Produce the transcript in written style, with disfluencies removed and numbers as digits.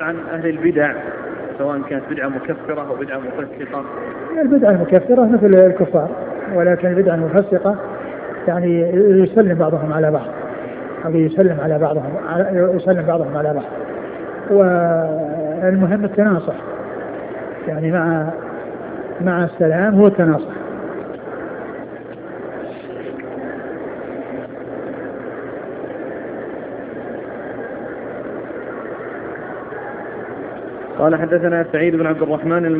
عن أهل البدع سواء كانت بدعة مكفرة أو بدعة مفسقة؟ البدعة المكفرة مثل الكفار، ولكن البدعة المفسقة يعني يسلم بعضهم على بعض، أو يسلم بعضهم على بعض. والمهم التناصح، يعني مع السلام هو التناصح. قال حدثنا سعيد بن عبد الرحمن